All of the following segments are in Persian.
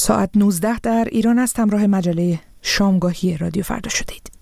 ساعت 19 در ایران است. همراه مجله شامگاهی رادیو فردا شدید.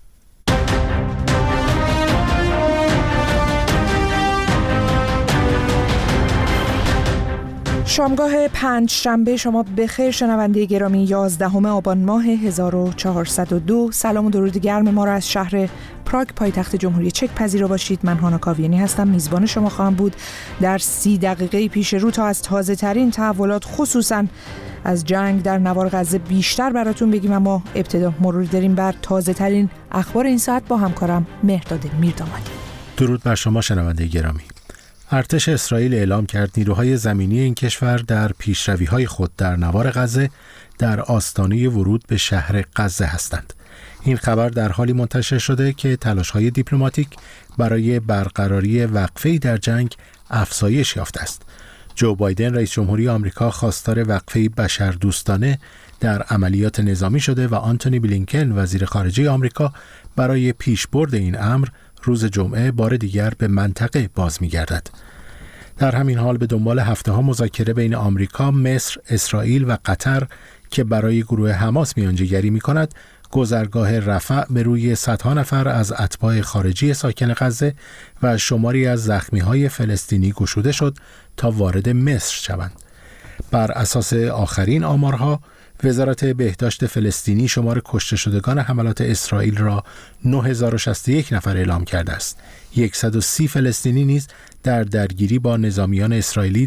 شامگاه پنجشنبه شما بخیر شنونده گرامی. 11 آبان ماه 1402. سلام و درود گرم ما را از شهر پراگ پایتخت جمهوری چک پذیرا باشید. من هانا کاویانی هستم، میزبان شما خواهم بود در 30 دقیقه پیش رو تا از تازه ترین تحولات خصوصاً از جنگ در نوار غزه بیشتر براتون بگیم. اما ابتدا مرور داریم بر تازه ترین اخبار این ساعت با همکارم مهرداد میردامادی. درود بر شما شنونده گرامی. ارتش اسرائیل اعلام کرد نیروهای زمینی این کشور در پیشروی‌های خود در نوار غزه در آستانه ورود به شهر غزه هستند. این خبر در حالی منتشر شده که تلاش‌های دیپلماتیک برای برقراری وقفه‌ای در جنگ افزایش یافته است. جو بایدن رئیس جمهوری آمریکا خواستار وقفه‌ای بشردوستانه در عملیات نظامی شده و آنتونی بلینکن وزیر خارجه آمریکا برای پیشبرد این امر روز جمعه بار دیگر به منطقه باز می‌گردد. در همین حال به دنبال هفته‌ها مذاکره بین آمریکا، مصر، اسرائیل و قطر که برای گروه حماس میانجیگری می‌کند، گذرگاه رفح به روی صدها نفر از اتباع خارجی ساکن غزه و شماری از زخمی‌های فلسطینی گشوده شد تا وارد مصر شوند. بر اساس آخرین آمارها، وزارت بهداشت فلسطینی شمار کشته شدگان حملات اسرائیل را 9061 نفر اعلام کرده است. 130 فلسطینی نیز در درگیری با نظامیان اسرائیلی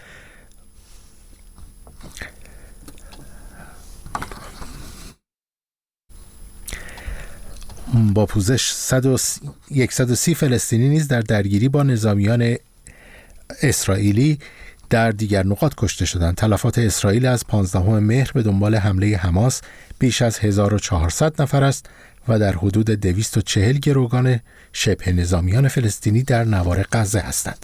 با پوزش 130 فلسطینی نیز در درگیری با نظامیان اسرائیلی در دیگر نقاط کشته شدند. تلفات اسرائیل از 15 مهر به دنبال حمله حماس بیش از 1400 نفر است و در حدود 240 گروگان شبه نظامیان فلسطینی در نوار غزه هستند.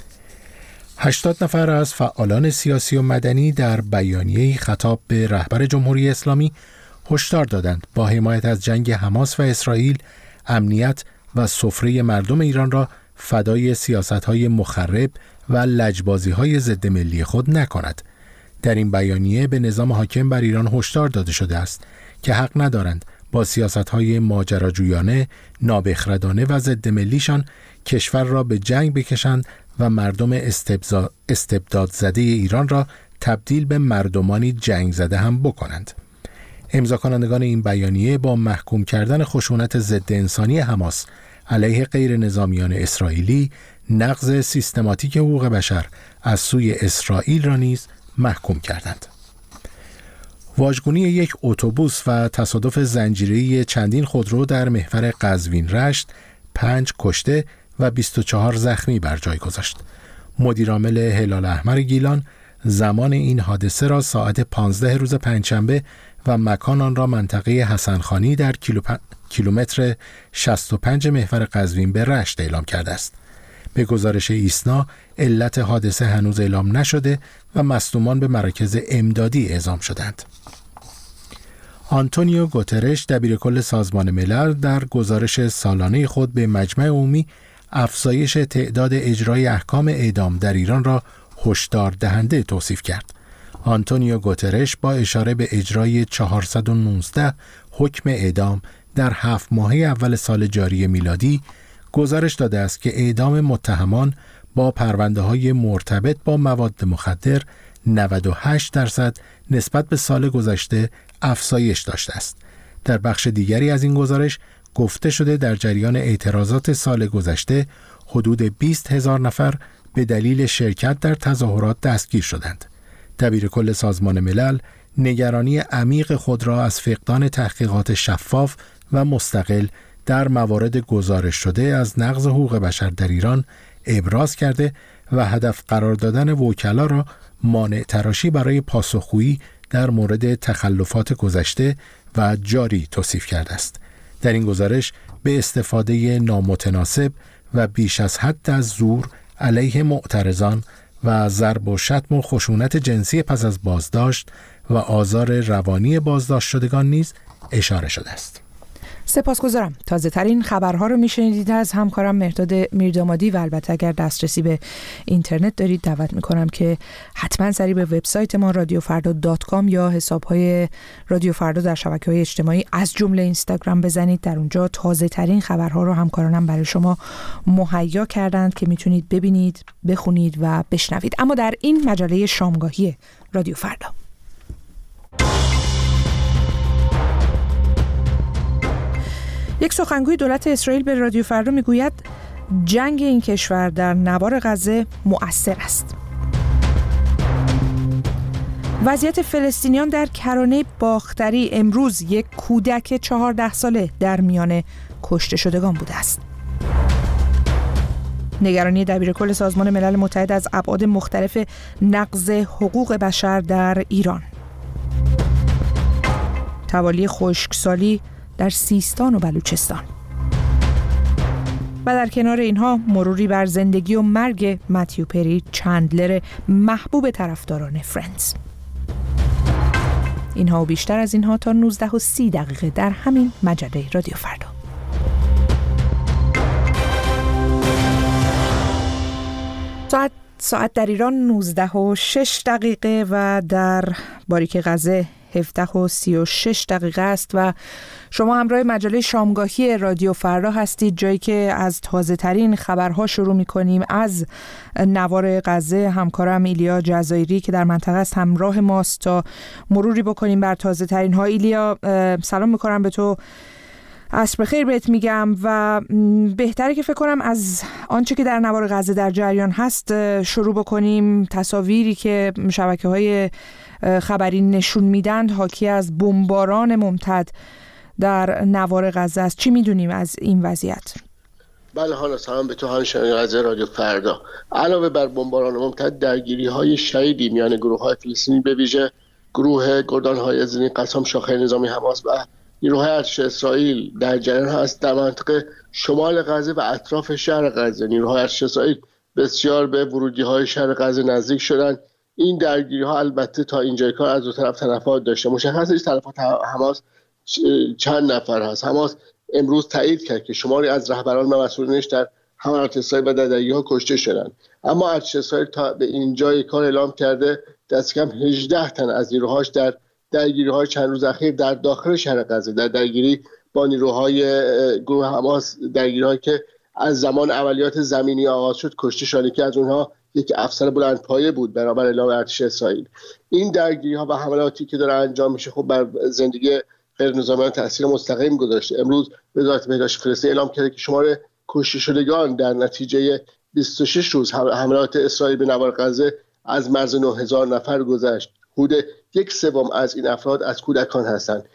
80 نفر از فعالان سیاسی و مدنی در بیانیه‌ای خطاب به رهبر جمهوری اسلامی هشدار دادند با حمایت از جنگ حماس و اسرائیل امنیت و سفره مردم ایران را فدای سیاست‌های مخرب و لجبازی‌های ضد ملی خود نکند. در این بیانیه به نظام حاکم بر ایران هشدار داده شده است که حق ندارند با سیاست‌های ماجراجویانه، نابخردانه و ضد ملیشان کشور را به جنگ بکشند و مردم استبداد زده ایران را تبدیل به مردمانی جنگ زده هم بکنند. امضا کنندگان این بیانیه با محکوم کردن خشونت ضد انسانی حماس علیه غیر نظامیان اسرائیلی، نقض سیستماتیک حقوق بشر از سوی اسرائیل را نیز محکوم کردند. واژگونی یک اتوبوس و تصادف زنجیره‌ای چندین خودرو در محور قزوین رشت 5 کشته و 24 زخمی بر جای گذاشت. مدیرعامل هلال احمر گیلان زمان این حادثه را ساعت 15 روز پنجشنبه و مکان آن را منطقه حسنخانی در کیلومتر 65 محور قزوین به رشت اعلام کرده است. به گزارش ایسنا علت حادثه هنوز اعلام نشده و مصدومان به مراکز امدادی اعزام شدند. آنتونیو گوترش دبیرکل سازمان ملل در گزارش سالانه خود به مجمع عمومی افزایش تعداد اجرای احکام اعدام در ایران را هشدار دهنده توصیف کرد. آنتونیو گوترش با اشاره به اجرای 419 حکم اعدام در 7 ماهه اول سال جاری میلادی گزارش داده است که اعدام متهمان با پرونده‌های مرتبط با مواد مخدر 98% نسبت به سال گذشته افزایش داشته است. در بخش دیگری از این گزارش گفته شده در جریان اعتراضات سال گذشته حدود 20,000 نفر به دلیل شرکت در تظاهرات دستگیر شدند. دبیرکل سازمان ملل نگرانی عمیق خود را از فقدان تحقیقات شفاف و مستقل در موارد گزارش شده از نقض حقوق بشر در ایران ابراز کرده و هدف قرار دادن وکلا را مانع تراشی برای پاسخگویی در مورد تخلفات گذشته و جاری توصیف کرده است. در این گزارش به استفاده نامتناسب و بیش از حد از زور علیه معترضان و ضرب و شتم و خشونت جنسی پس از بازداشت و آزار روانی بازداشت شدگان نیز اشاره شده است. سپاسگزارم. تازه ترین خبرها رو میشنیدید از همکارم مهرداد میردامادی و البته اگر دسترسی به اینترنت دارید دعوت میکنم که حتما سری به وبسایت ما radiofrda.com یا حساب‌های رادیو فردا در شبکه‌های اجتماعی از جمله اینستاگرام بزنید. در اونجا تازه ترین خبرها رو همکارانم برای شما مهیا کردند که میتونید ببینید، بخونید و بشنوید. اما در این مجله شامگاهی رادیو فردا یک سخنگوی دولت اسرائیل به رادیو فردا میگوید جنگ این کشور در نوار غزه مؤثر است. وضعیت فلسطینیان در کرانه باختری امروز یک کودک 14 ساله در میان کشته شدگان بوده است. نگرانی دبیرکل سازمان ملل متحد از ابعاد مختلف نقض حقوق بشر در ایران. توالی خشکسالی در سیستان و بلوچستان. و در کنار اینها مروری بر زندگی و مرگ متیو پری چندلر محبوب طرفداران فرندز. اینها و بیشتر از اینها تا 19:30 در همین مجله رادیو فردا. ساعت در ایران 19:06 و در باریک غزه 17:36 است و شما همراه مجله شامگاهی رادیو فردا هستید، جایی که از تازه ترین خبرها شروع می کنیم. از نوار غزه همکارم ایلیا جزایری که در منطقه است همراه ماست تا مروری بکنیم بر تازه ترین ها. ایلیا، سلام میکنم به تو، عصر بخیر بهت میگم و بهتره که فکر کنم از آنچه که در نوار غزه در جریان هست شروع بکنیم. تصاویری که شبکه‌های خبری نشون میدن حاکی از بمباران ممتد در نوار غزه است. چی میدونیم از این وضعیت؟ بله، حالا سلام به تو همشنوندگان غزه رادیو فردا. علاوه بر بمباران ممتد، درگیری‌های شدیدی میان گروه‌های فلسطینی به ویژه گروه گردان‌های زمین قسام شاخه نظامی حماس و نیروهای ارتش اسرائیل در جریان هست. در منطقه شمال غزه و اطراف شهر غزه نیروهای ارتش اسرائیل بسیار به ورودی‌های شهر غزه نزدیک شدند. این درگیری‌ها البته تا اینجای کار از دو طرف تلفات داشته. مشخصه تلفات حماس چند نفر هست. حماس امروز تایید کرد که شماری از رهبران و مسئولینش در حملات اسرائیل و در درگیری‌ها کشته شدند. اما ارتش اسرائیل تا به اینجای کار اعلام کرده دست کم 18 تن از نیروهاش در درگیری‌های چند روز اخیر در داخل شهر غزه، در درگیری با نیروهای گروه حماس، درگیری‌هایی که از زمان عملیات زمینی آغاز شد کشته شده که از اونها یک افسر بلندپایه بود بنابر اعلام ارتش اسرائیل. این درگیری‌ها و حملاتی که داره انجام میشه خب بر زندگی غیر نظامیان تاثیر مستقیم گذاشته. امروز وزارت بهداشت فلسطین اعلام کرده که شمار کشته شدگان در نتیجه 26 روز حملات اسرائیل به نوار غزه از مرز 9000 نفر گذشت. حدود 1/3 از این افراد از کودکان هستند.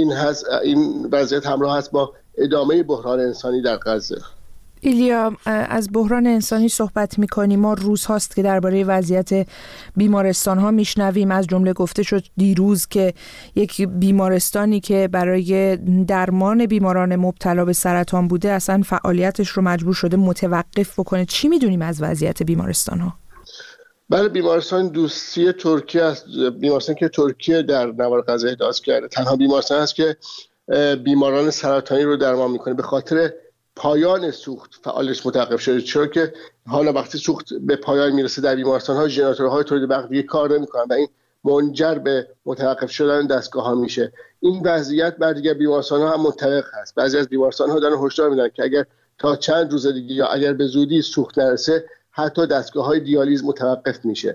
این وضعیت همراه است با ادامه بحران انسانی در غزه. ایلیا، از بحران انسانی صحبت می‌کنیم. ما روز هاست که درباره وضعیت بیمارستان‌ها میشنویم. از جمله گفته شد دیروز که یک بیمارستانی که برای درمان بیماران مبتلا به سرطان بوده اصلا فعالیتش رو مجبور شده متوقف بکنه. چی می‌دونیم از وضعیت بیمارستان‌ها؟ بله، بیمارستان دوستی ترکیه است. بیمارستانی که ترکیه در نوار غزه احداث کرده تنها بیمارستان است که بیماران سرطانی رو درمان می‌کنه. به خاطر پایان سوخت فعالش متوقف شده، چرا که حالا وقتی سوخت به پایان میرسه در بیمارستان‌ها ژنراتورهای تولید برق دیگه کار نمی‌کنن و این منجر به متوقف شدن دستگاه‌ها میشه. این وضعیت بر دیگر بیمارستان‌ها هم منطبق هست. بعضی از بیمارستان‌ها دارن هشدار میدن که اگر تا چند روز دیگه یا اگر به زودی سوخت نرسه حتی دستگاه‌های دیالیز متوقف میشه.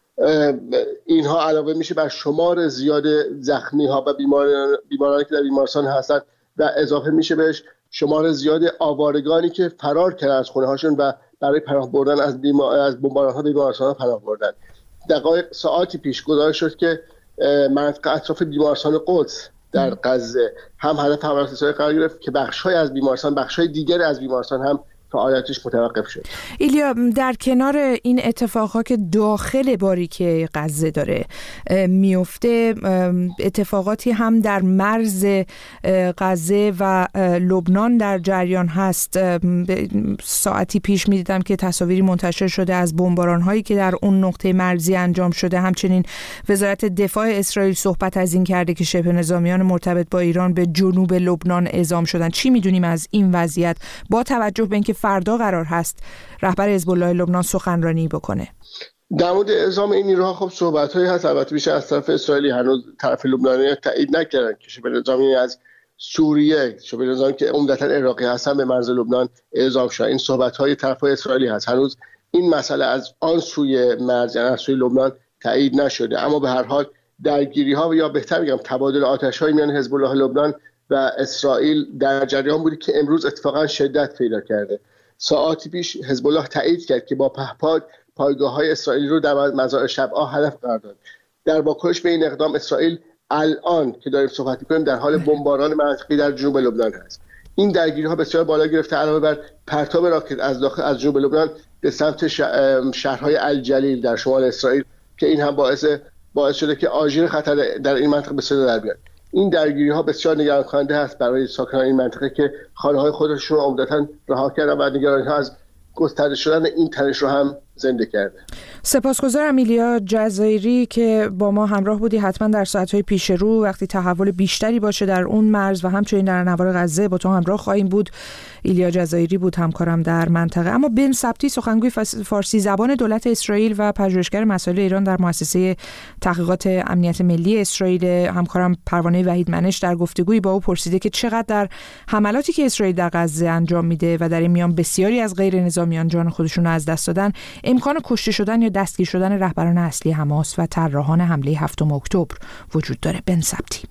اینها علاوه میشه بر شمار زیاد زخمی‌ها و بیمارانی که در بیمارستان هستند و اضافه میشه بهش شمار زیاد آوارگانی که فرار کردن از خونه‌هاشون و برای پناه بردن از بمباران‌ها به بیمارستان‌ها پناه بردن. دقایق ساعتی پیش گزارش شد که منطقه اطراف بیمارستان قدس در غزه هم هدف حملات اسرائیل قرار گرفت که بخش‌های از بیمارستان، بخش‌های دیگر از بیمارستان هم فعالیتش متوقف شد. ایلیا، در کنار این اتفاقها که داخل باریکه غزه داره میفته، اتفاقاتی هم در مرز غزه و لبنان در جریان هست. ساعتی پیش میدیدم که تصاویری منتشر شده از بمباران‌هایی که در اون نقطه مرزی انجام شده. همچنین وزارت دفاع اسرائیل صحبت از این کرده که شبه نظامیان مرتبط با ایران به جنوب لبنان اعزام شدن. چی میدونیم از این وضعیت با توجه به اینکه فردا قرار هست رهبر حزب الله لبنان سخنرانی بکنه؟ در مورد اعزام این نیروها خب صحبت‌هایی هست، البته بیشتر از طرف اسرائیلی. هنوز طرف لبنانی تایید نکردن که شبه نظامی از سوریه، شبه نظامی که عمدتاً عراقی هستن، به مرز لبنان اعزام شدن. این صحبت‌های طرف اسرائیلی هست. هنوز این مسئله از آن سوی مرز، یعنی از سوی لبنان، تایید نشده. اما به هر حال درگیری‌ها یا بهتر بگم تبادل آتش‌های میان حزب الله لبنان و اسرائیل در جریان بودی که امروز اتفاقا شدت پیدا کرده. ساعاتی پیش حزب الله تایید کرد که با پهپاد پایگاه‌های اسرائیلی رو در مزارع شبعا هدف قرار داد. در واکنش به این اقدام اسرائیل الان که داریم صحبت می‌کنیم در حال بمباران منطقه‌ای در جنوب لبنان است. این درگیری‌ها بسیار بالا گرفته، علاوه بر پرتاب راکت از جنوب لبنان به سمت شهرهای الجلیل در شمال اسرائیل که این هم باعث شده که آژیر خطر در این منطقه به صدا در بیاد. این درگیری‌ها بسیار نگران کننده است برای ساکنان این منطقه که خانه‌های خودشون رو عمدتاً رها کردن و نگرانی‌ها از گسترده شدن این تنش رو هم زنده کرده. سپاسگزارم ایلیا جزایری که با ما همراه بودی. حتما در ساعت‌های پیش رو وقتی تحول بیشتری باشه در اون مرز و همچنین در نوار غزه با تو همراه خواهیم بود. ایلیا جزایری بود همکارم در منطقه. اما بن سبتی، سخنگوی فارسی زبان دولت اسرائیل و پژوهشگر مسائل ایران در مؤسسه تحقیقات امنیت ملی اسرائیل، همکارم پروانه وحید منش در گفتگویی با او پرسیده که چقدر در حملاتی که اسرائیل در غزه انجام میده و در این میان بسیاری از غیر نظامیان جان خودشون رو از دست دادن، امکان کشته شدن یا دستگیر شدن رهبران اصلی حماس و طراحان حمله 7 اکتبر وجود داره. بن سبتی: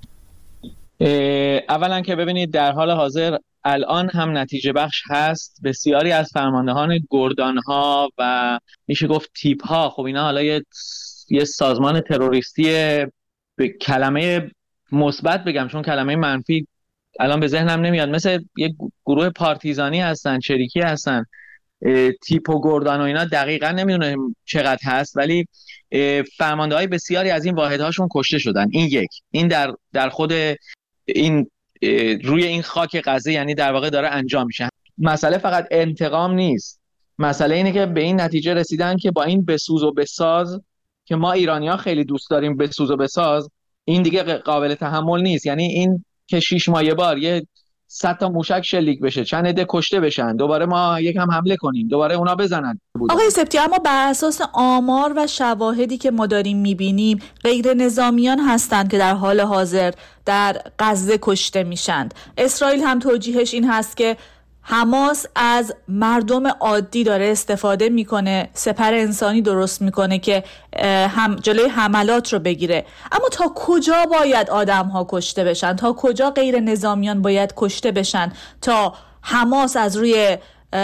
اولا که ببینید در حال حاضر الان هم نتیجه بخش هست. بسیاری از فرماندهان گردانها و میشه گفت تیپ ها، خب اینا حالا یه سازمان تروریستی به کلمه مثبت بگم، چون کلمه منفی الان به ذهنم نمیاد، مثل یه گروه پارتیزانی هستن، چریکی هستن. تیپ و گردان و اینا دقیقا نمیدونم چقدر هست، ولی فرمانده های بسیاری از این واحدهاشون کشته شدن. این در خود این روی این خاک غزه، یعنی در واقع داره انجام میشه. مسئله فقط انتقام نیست، مسئله اینه که به این نتیجه رسیدن که با این بسوز و بساز که ما ایرانی‌ها خیلی دوست داریم، بسوز و بساز، این دیگه قابل تحمل نیست. یعنی این که 6 ماه یه بار یه 100 تا موشک شلیک بشه، چند عده کشته بشن، دوباره ما یکم حمله کنیم، دوباره اونا بزنن. آقای سبتی، اما بر اساس آمار و شواهدی که ما داریم میبینیم غیر نظامیان هستند که در حال حاضر در غزه کشته میشند. اسرائیل هم توجیهش این هست که حماس از مردم عادی داره استفاده میکنه، سپر انسانی درست میکنه که جلوی حملات رو بگیره. اما تا کجا باید آدم ها کشته بشن؟ تا کجا غیر نظامیان باید کشته بشن تا حماس از روی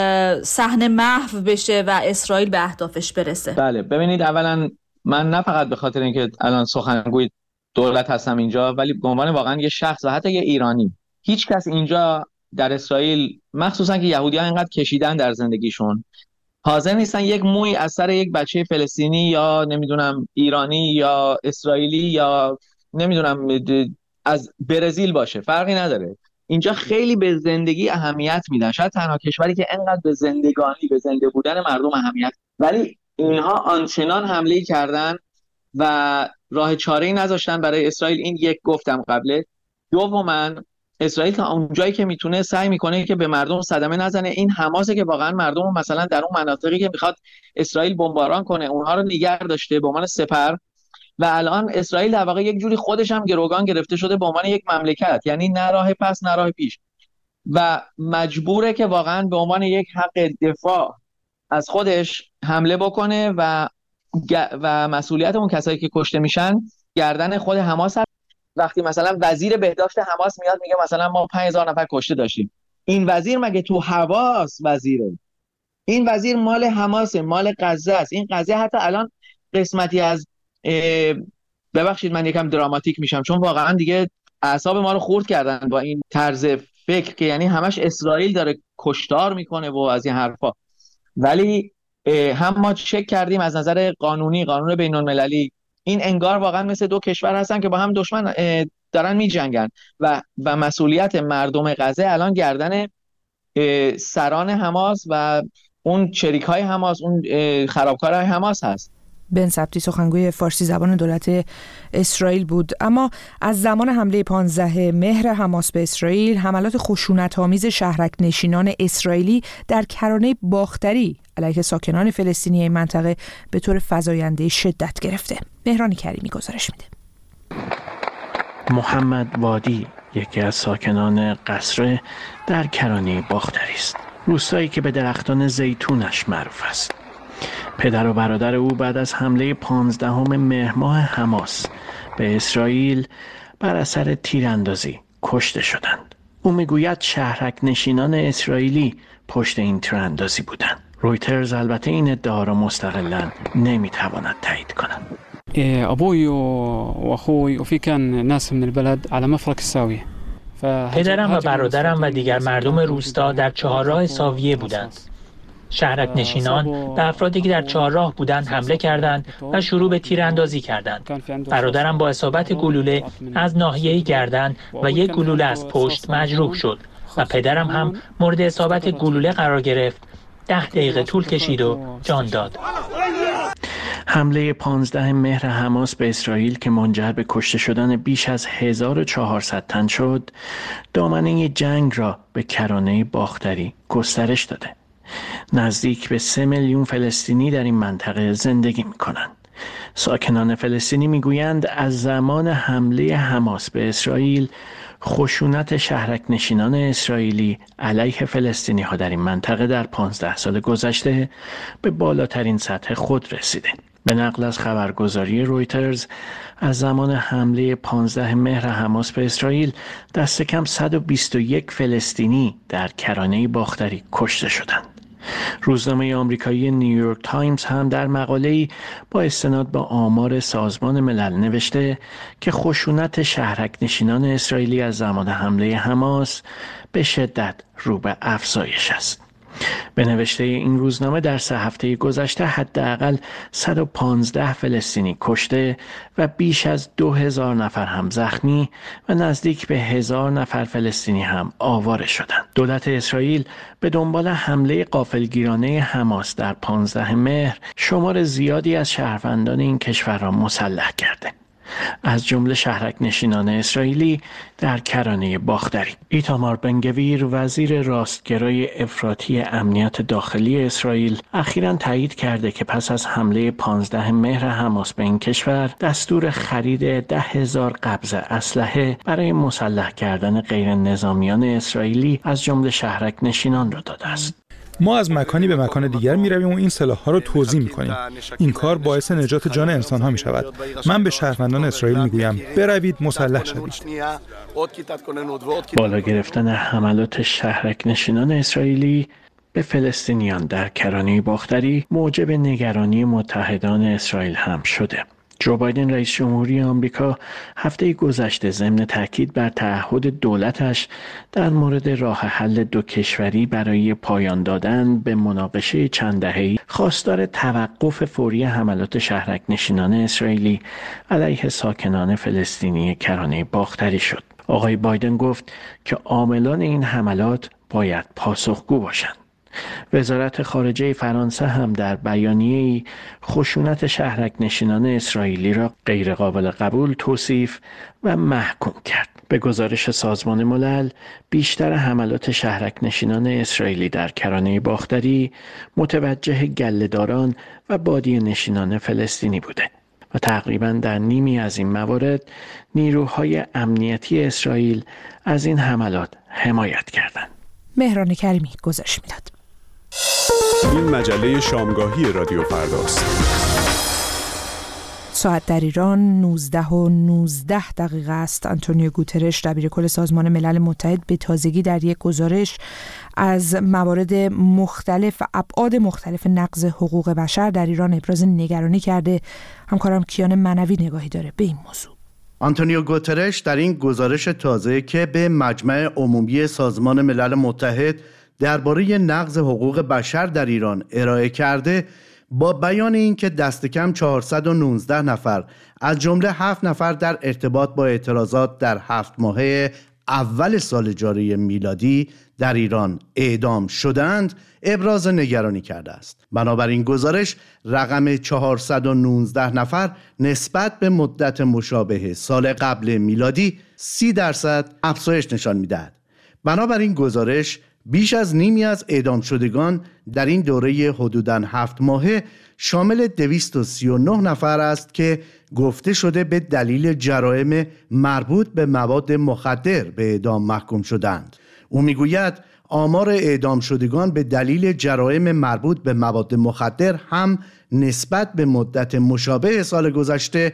صحنه محو بشه و اسرائیل به اهدافش برسه؟ بله، ببینید اولا من نه فقط به خاطر اینکه الان سخنگوی دولت هستم اینجا، ولی به عنوان واقعا یه شخص و حتی یه ایرانی، هیچ کس اینجا در اسرائیل، مخصوصا که یهودی‌ها اینقدر کشیدن در زندگیشون، حاضر نیستن یک موی از سر یک بچه فلسطینی یا نمیدونم ایرانی یا اسرائیلی یا نمیدونم از برزیل باشه، فرقی نداره. اینجا خیلی به زندگی اهمیت میدن، شاید تنها کشوری که اینقدر به زندگانی، به زنده بودن مردم اهمیت، ولی اینها آنچنان حمله کردن و راه چاره‌ای نذاشتن برای اسرائیل. این یک گفتم قبله. دوماً اسرائیل تا اونجایی که میتونه سعی میکنه که به مردم صدمه نزنه. این حماسه که واقعا مردم مثلا در اون مناطقی که میخواد اسرائیل بمباران کنه اونها رو نگه داشته به عنوان سپر، و الان اسرائیل در واقع یک جوری خودش هم گروگان گرفته شده به عنوان یک مملکت، یعنی نه راه پس نه راه پیش، و مجبوره که واقعا به عنوان یک حق دفاع از خودش حمله بکنه و مسئولیت اون کسایی که کشته میشن گردن خود حماس. وقتی مثلا وزیر بهداشت حماس میاد میگه مثلا ما 5000 نفر کشته داشتیم، این وزیر مگه تو حواس وزیره؟ این وزیر مال حماسه، مال غزه است. این غزه حتی الان قسمتی از ببخشید من یکم دراماتیک میشم چون واقعا دیگه اعصاب ما رو خورد کردن با این طرز فکر که یعنی همش اسرائیل داره کشتار میکنه و از این حرفا، ولی هم ما چک کردیم از نظر قانونی، قانون بین المللی، این انگار واقعا مثل دو کشور هستن که با هم دشمن دارن میجنگن و مسئولیت مردم غزه الان گردن سران حماس و اون شریک‌های حماس، اون خرابکارهای حماس هست. بن سبتی سخنگوی فارسی زبان دولت اسرائیل بود. اما از زمان حمله 15 مهر حماس به اسرائیل، حملات خشونت‌آمیز شهرک نشینان اسرائیلی در کرانه باختری علیه ساکنان فلسطینی این منطقه به طور فزاینده شدت گرفته. مهران کریمی گزارش میده. محمد وادی یکی از ساکنان قصره در کرانه باختری است، روستایی که به درختان زیتونش معروف است. پدر و برادر او بعد از حمله 15 مهر ماه حماس به اسرائیل بر اثر تیراندازی کشته شدند. او میگوید شهرک نشینان اسرائیلی پشت این تیراندازی بودند. رویترز البته این ادعا را مستقلاً نمیتواند تایید کند. ابوي واخوي وفي كان ناس من البلد على مفرق الساوية. پدرم و برادرم و دیگر مردم روستا در چهارراه ساویه بودند. شهرک نشینان به افرادی که در چهارراه بودند حمله کردند و شروع به تیراندازی کردند. برادرم با اصابت گلوله از ناحیه گردن و یک گلوله از پشت مجروح شد و پدرم هم مورد اصابت گلوله قرار گرفت. 10 دقیقه طول کشید و جان داد. حمله 15 مهر حماس به اسرائیل که منجر به کشته شدن بیش از 1400 تن شد، دامنه جنگ را به کرانه باختری گسترش داده. نزدیک به 3 میلیون فلسطینی در این منطقه زندگی می‌کنند. ساکنان فلسطینی میگویند از زمان حمله حماس به اسرائیل، خشونت شهرک نشینان اسرائیلی علیه فلسطینی ها در این منطقه در 15 سال گذشته به بالاترین سطح خود رسیده. به نقل از خبرگزاری رویترز، از زمان حمله 15 مهر حماس به اسرائیل دست کم 121 فلسطینی در کرانه باختری کشته شدند. روزنامه آمریکایی نیویورک تایمز هم در مقاله‌ای با استناد به آمار سازمان ملل نوشته که خشونت شهرک نشینان اسرائیلی از زمان حمله حماس به شدت رو به افزایش است. به نوشته این روزنامه در 3 هفته گذشته حداقل 115 فلسطینی کشته و بیش از 2000 نفر هم زخمی و نزدیک به 1000 نفر فلسطینی هم آواره شدند. دولت اسرائیل به دنبال حمله غافلگیرانه حماس در 15 مهر شمار زیادی از شهروندان این کشور را مسلح کرده، از جمله شهرک نشینان اسرائیلی در کرانه باختری. ایتامار بنگویر، وزیر راستگرای افراطی امنیت داخلی اسرائیل، اخیراً تایید کرده که پس از حمله 15 مهر حماس به این کشور دستور خرید 10,000 قبض اسلحه برای مسلح کردن غیر نظامیان اسرائیلی از جمله شهرک نشینان را داده است. ما از مکانی به مکان دیگر می‌رویم و این سلاح‌ها را توزیع می‌کنیم. این کار باعث نجات جان انسان‌ها می‌شود. من به شهروندان اسرائیل می‌گویم بروید مسلح شوید. بالا گرفتن حملات شهرک نشینان اسرائیلی به فلسطینیان در کرانه باختری موجب نگرانی متحدان اسرائیل هم شده. جو بایدن رئیس جمهوری آمریکا هفته گذشته ضمن تاکید بر تعهد دولتش در مورد راه حل دو کشوری برای پایان دادن به مناقشه چند دهه‌ای خواستار توقف فوری حملات شهرک نشینان اسرائیلی علیه ساکنان فلسطینی کرانه باختری شد. آقای بایدن گفت که عاملان این حملات باید پاسخگو باشند. وزارت خارجه فرانسه هم در بیانیه‌ای خشونت شهرک نشینان اسرائیلی را غیرقابل قبول توصیف و محکوم کرد. به گزارش سازمان ملل، بیشتر حملات شهرک نشینان اسرائیلی در کرانه باختری متوجه گله‌داران و بادیه نشینان فلسطینی بوده و تقریباً در نیمی از این موارد نیروهای امنیتی اسرائیل از این حملات حمایت کردند. مهران کریمی گزارش میداد. این مجله شامگاهی رادیو فرداست. ساعت در ایران 19:19 است. آنتونیو گوترش، دبیرکل سازمان ملل متحد، به تازگی در یک گزارش از موارد مختلف و ابعاد مختلف نقض حقوق بشر در ایران ابراز نگرانی کرده. همکارم کیان منوی نگاهی داره به این موضوع. آنتونیو گوترش در این گزارش تازه که به مجمع عمومی سازمان ملل متحد درباره نقض حقوق بشر در ایران ارائه کرده، با بیان اینکه دست کم 419 نفر از جمله 7 نفر در ارتباط با اعتراضات در 7 ماهه اول سال جاری میلادی در ایران اعدام شدند، ابراز نگرانی کرده است. بنابراین گزارش رقم 419 نفر نسبت به مدت مشابه سال قبل میلادی 30% افزایش نشان می‌دهد. بنابراین گزارش بیش از نیمی از اعدام شدگان در این دوره حدوداً 7 ماهه شامل 239 نفر است که گفته شده به دلیل جرائم مربوط به مواد مخدر به اعدام محکوم شدند. او میگوید آمار اعدام شدگان به دلیل جرائم مربوط به مواد مخدر هم نسبت به مدت مشابه سال گذشته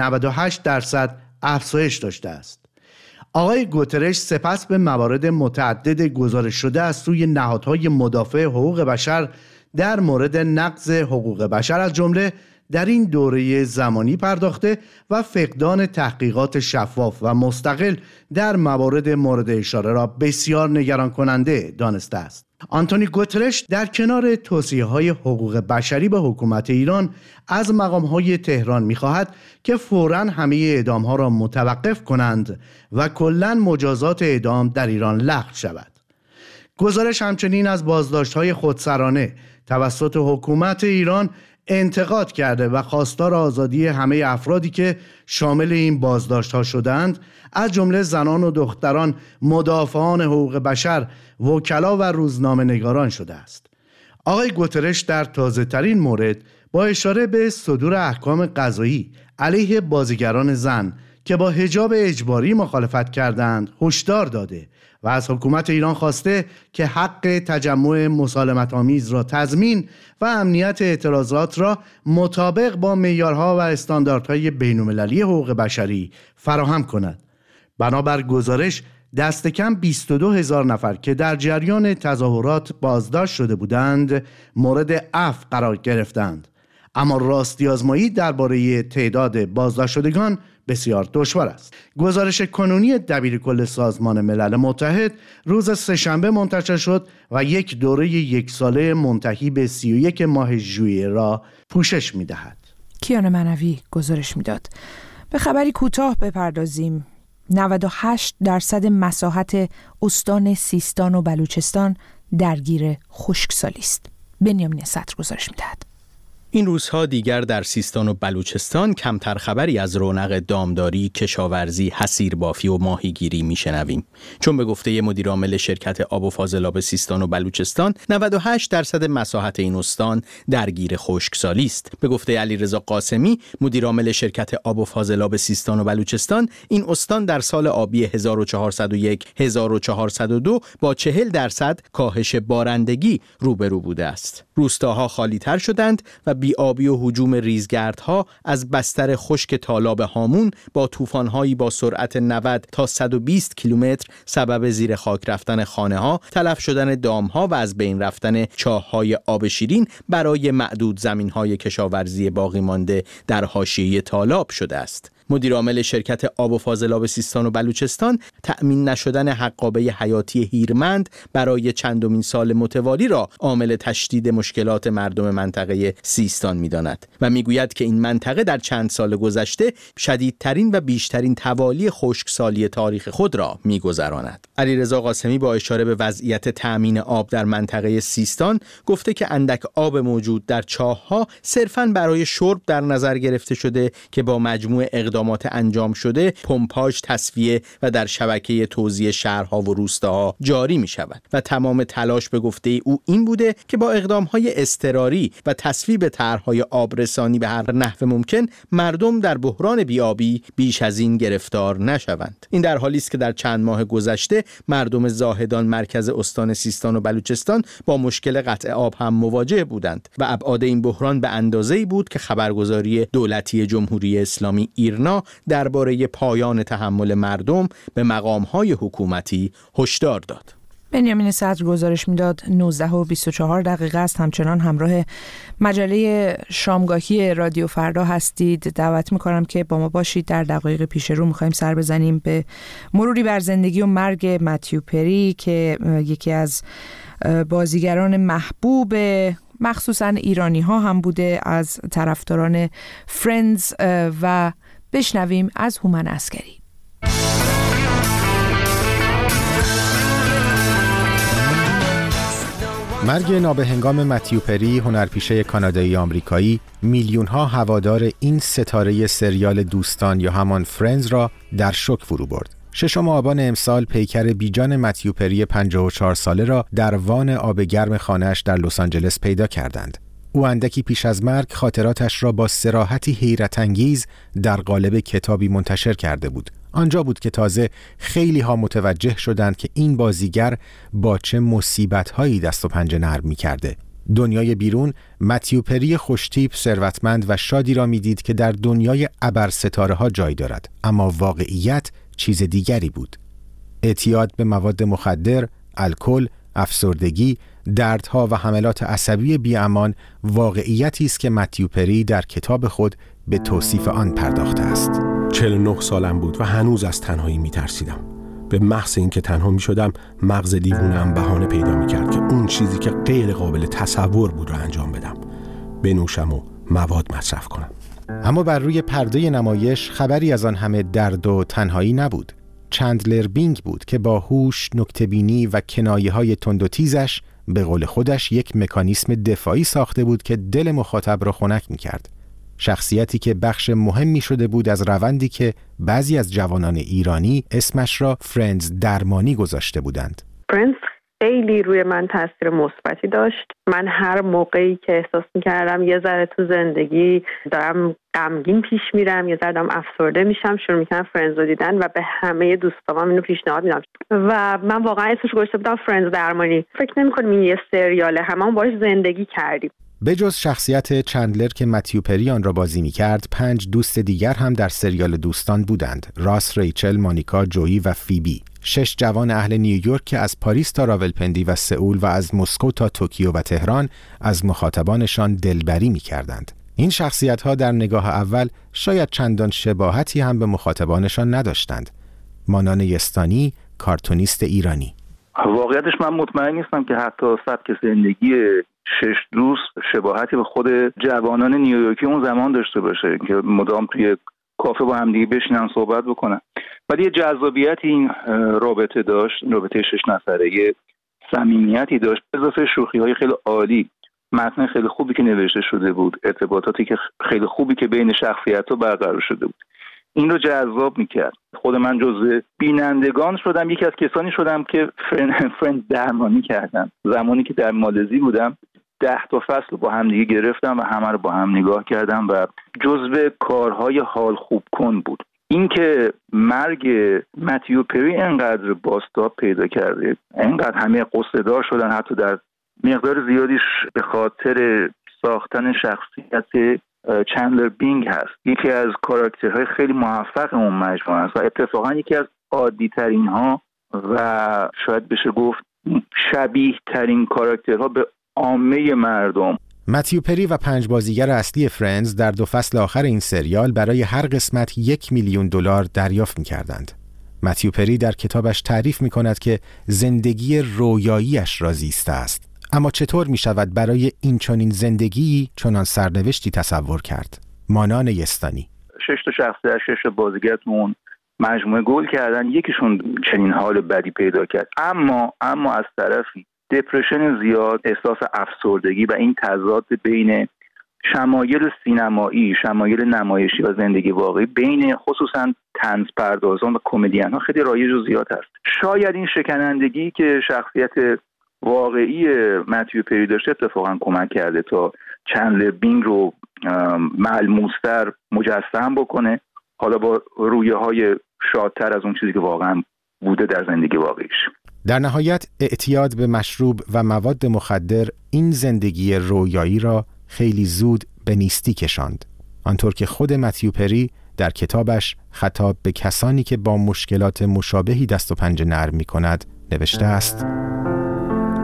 98% افزایش داشته است. آقای گوترش سپس به موارد متعدد گزارش شده از سوی نهادهای مدافع حقوق بشر در مورد نقض حقوق بشر از جمله در این دوره زمانی پرداخته و فقدان تحقیقات شفاف و مستقل در موارد مورد اشاره را بسیار نگران کننده دانسته است. آنتونی گوترش در کنار توصیه‌های حقوق بشری به حکومت ایران از مقام‌های تهران می‌خواهد که فوراً همه اعدام‌ها را متوقف کنند و کلاً مجازات اعدام در ایران لغو شود. گزارش همچنین از بازداشت‌های خودسرانه توسط حکومت ایران انتقاد کرده و خواستار آزادی همه افرادی که شامل این بازداشت‌ها شدند، از جمله زنان و دختران مدافعان حقوق بشر، وکلا و روزنامه‌نگاران شده است. آقای گوترش در تازه‌ترین مورد با اشاره به صدور احکام قضایی علیه بازیگران زن که با حجاب اجباری مخالفت کردند هشدار داده و از حکومت ایران خواسته که حق تجمع مسالمت‌آمیز را تضمین و امنیت اعتراضات را مطابق با معیارها و استانداردهای بین‌المللی حقوق بشری فراهم کند. بنابر گزارش دست کم 22,000 نفر که در جریان تظاهرات بازداشت شده بودند مورد عفو قرار گرفتند، اما راستی آزمایی درباره تعداد بازداشت شدگان بسیار دشوار است. گزارش کنونی دبیرکل سازمان ملل متحد روز سه‌شنبه منتشر شد و یک دوره 1 ساله منتهی به 31 ماه ژوئیه را پوشش می‌دهد. کیان منوی گزارش می‌داد. به خبری کوتاه بپردازیم. 98% مساحت استان سیستان و بلوچستان درگیر خشکسالی است. بنیامین صدر گزارش می‌دهد. این روزها دیگر در سیستان و بلوچستان کمتر خبری از رونق دامداری، کشاورزی، حصیربافی و ماهیگیری میشنویم. چون به گفته مدیرعامل شرکت آب و فاضلاب سیستان و بلوچستان 98% مساحت این استان درگیر خشکسالی است. به گفته علیرضا قاسمی مدیرعامل شرکت آب و فاضلاب سیستان و بلوچستان، این استان در سال آبی 1401-1402 با 40% کاهش بارندگی روبرو بوده است. روستاها خالی تر شدند و بی‌آبی و هجوم ریزگردها از بستر خشک تالاب هامون با طوفان‌هایی با سرعت 90 تا 120 کیلومتر سبب زیر خاک رفتن خانه‌ها، تلف شدن دام‌ها و از بین رفتن چاه‌های آب شیرین برای معدود زمین‌های کشاورزی باقی مانده در حاشیه تالاب شده است. مدیرعامل شرکت آب و فاضلاب سیستان و بلوچستان تأمین نشدن حقابه حیاتی هیرمند برای چندمین سال متوالی را عامل تشدید مشکلات مردم منطقه سیستان می‌داند و می‌گوید که این منطقه در چند سال گذشته شدیدترین و بیشترین توالی خشکسالی تاریخ خود را می‌گذراند. علیرضا قاسمی با اشاره به وضعیت تأمین آب در منطقه سیستان گفته که اندک آب موجود در چاه‌ها صرفاً برای شرب در نظر گرفته شده که با مجموع اقدامات انجام شده پمپاژ، تصفیه و در شبکه توزیع شهرها و روستاها جاری می شود و تمام تلاش به گفته او این بوده که با اقدامهای اضطراری و تصویب طرحهای آبرسانی به هر نحو ممکن مردم در بحران بیابی بیش از این گرفتار نشوند. این در حالی است که در چند ماه گذشته مردم زاهدان مرکز استان سیستان و بلوچستان با مشکل قطع آب هم مواجه بودند و ابعاد این بحران به اندازه‌ای بود که خبرگزاری دولتی جمهوری اسلامی ایرنا درباره پایان تحمل مردم به مقام‌های حکومتی هشدار داد. بنیامین صدر گزارش میداد 19:24 است. همچنان همراه مجله شامگاهی رادیو فردا هستید. دعوت میکنم که با ما باشید. در دقایق پیش رو میخوایم سر بزنیم به مروری بر زندگی و مرگ متیو پری که یکی از بازیگران محبوب مخصوصا ایرانی ها هم بوده، از طرفداران فرندز، و بشنویم از هومن عسکری. مرگ نابهنگام متیو پری، هنرپیشه کانادایی آمریکایی، میلیون‌ها هوادار این ستاره سریال دوستان یا همان فرندز را در شوک فرو برد. 6 آبان امسال پیکر بیجان متیو پری 54 ساله را در وان آب گرم خانه‌اش در لس آنجلس پیدا کردند. او اندکی پیش از مرگ خاطراتش را با صراحتی حیرت انگیز در قالب کتابی منتشر کرده بود. آنجا بود که تازه خیلی ها متوجه شدند که این بازیگر با چه مصیبت‌هایی دست و پنجه نرم می‌کرده. دنیای بیرون متیو پری خوشتیپ، ثروتمند و شادی را می‌دید که در دنیای ابر ستاره‌ها جای دارد، اما واقعیت چیز دیگری بود. اعتیاد به مواد مخدر، الکل، افسردگی، دردها و حملات عصبی بی‌امان واقعیتی است که متیو پری در کتاب خود به توصیف آن پرداخته است. 49 سالم بود و هنوز از تنهایی می‌ترسیدم. به محض اینکه تنها می‌شدم، مغز دیوونه‌ام بهانه پیدا می‌کرد که اون چیزی که غیر قابل تصور بود را انجام بدم. بنوشم و مواد مصرف کنم. اما بر روی پرده نمایش خبری از آن همه درد و تنهایی نبود. چندلر بینگ بود که با هوش، نکته‌بینی و کنایه‌های تند و تیزش به قول خودش یک مکانیسم دفاعی ساخته بود که دل مخاطب را خنک می‌کرد. شخصیتی که بخش مهمی شده بود از روندی که بعضی از جوانان ایرانی اسمش را فرندز درمانی گذاشته بودند. فرندز خیلی روی من تاثیر مثبتی داشت. من هر موقعی که احساس می‌کردم یه ذره تو زندگی دارم غمگین پیش میرم، یه ذره دارم افسرده میشم، شروع می‌کردم فرندز رو دیدن و به همه دوستام اینو پیشنهاد میدم و من واقعا اسمش گذاشته بودم فرندز درمانی. فکر نمی‌کنم این یه سریاله، هممون باهاش زندگی کردیم. به جز شخصیت چندلر که متیو پری آن را بازی می‌کرد، 5 دوست دیگر هم در سریال دوستان بودند: راس، ریچل، مانیکا، جویی و فیبی. 6 جوان اهل نیویورک که از پاریس تا راولپندی و سئول و از مسکو تا توکیو و تهران از مخاطبانشان دلبری می‌کردند. این شخصیت‌ها در نگاه اول شاید چندان شباهتی هم به مخاطبانشان نداشتند. مانان یستانی، کارتونیست ایرانی. واقعیتش من مطمئن نیستم که حتی سبک زندگی 6 دوست شباهتی به خود جوانان نیویورکی اون زمان داشته باشه که مدام توی کافه با هم دیگه بشینن صحبت بکنن. ولی یه جذابیتی این رابطه داشت، رابطه 6 نفره، یه صمیمیتی داشت، اضافه شوخی‌های خیلی عالی، متن خیلی خوبی که نوشته شده بود، ارتباطاتی که خیلی خوبی که بین شخصیت‌ها برقرار شده بود. این رو جذاب میکرد. خود من جزو بینندگان شدم، یکی از کسانی شدم که فرند درمانی کردم. زمانی که در مالزی بودم 10 تا فصل با هم دیگه گرفتم و همه رو با هم نگاه کردم و جزو کارهای حال خوب کن بود. این که مرگ متیو پری انقدر بازتاب پیدا کرده، انقدر همه قصه دار شدن، حتی در مقدار زیادیش به خاطر ساختن شخصیت چندلر بینگ هست. یکی از کاراکترهای خیلی موفق اون مجموعه است و اتفاقا یکی از عادی ترین ها و شاید بشه گفت شبیه ترین کاراکترها به عامه مردم. متیو پری و 5 بازیگر اصلی فرندز در 2 فصل آخر این سریال برای هر قسمت $1,000,000 دریافت می‌کردند. متیو پری در کتابش تعریف می‌کند که زندگی رویاییش را زیسته است. اما چطور می شود برای این چنین زندگی چنان سرنوشتی تصور کرد؟ مانان یستانی. 6 تا شخصیت، 6 بازیگرتون مجموعه گل کردن، یکیشون چنین حال بدی پیدا کرد، اما از طرفی دپرشن زیاد، احساس افسردگی و این تضاد بین شمایل سینمایی، شمایل نمایشی و زندگی واقعی بین خصوصا طنز پردازان و کمدین ها خیلی رایج و زیاد هست. شاید این شکنندگی که شخصیت واقعی متیو پری داشته اتفاقا کمک کرده تا چندلر بینگ رو ملموس‌تر مجسم بکنه، حالا با رویه‌های شادتر از اون چیزی که واقعا بوده در زندگی واقعیش. در نهایت اعتیاد به مشروب و مواد مخدر این زندگی رویایی را خیلی زود به نیستی کشاند. آنطور که خود متیو پری در کتابش خطاب به کسانی که با مشکلات مشابهی دست و پنجه نرم می‌کند نوشته است: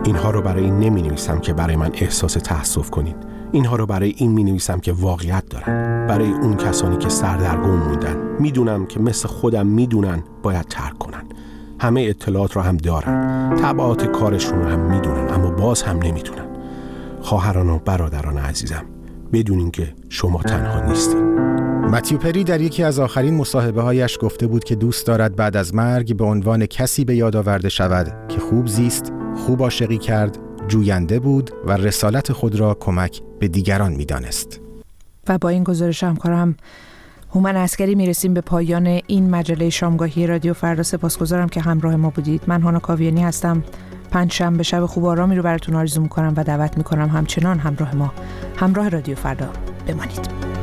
اینها رو برای این نمی‌نویسم که برای من احساس تأسف کنین. اینها رو برای این می‌نویسم که واقعیت دارن. برای اون کسانی که سردرگم موندن. میدونم که مثل خودم میدونن باید ترک کنن. همه اطلاعات رو هم دارن. تبعات کارشون رو هم میدونن، اما باز هم نمیتونن. خواهران و برادران عزیزم، بدونین که شما تنها نیستین. متیو پری در یکی از آخرین مصاحبه‌هایش گفته بود که دوست دارد بعد از مرگ به عنوان کسی به یاد آورده شود که خوب زیست، خوب عاشقی کرد، جوینده بود و رسالت خود را کمک به دیگران می‌دانست. و با این گزارش همکارم هومن عسکری میرسیم به پایان این مجله شامگاهی رادیو فردا. سپاسگزارم که همراه ما بودید. من هانا کاویانی هستم. پنجشنبه شب خوب آرامی رو براتون آرزو می‌کنم و دعوت می‌کنم همچنان همراه ما، همراه رادیو فردا بمانید.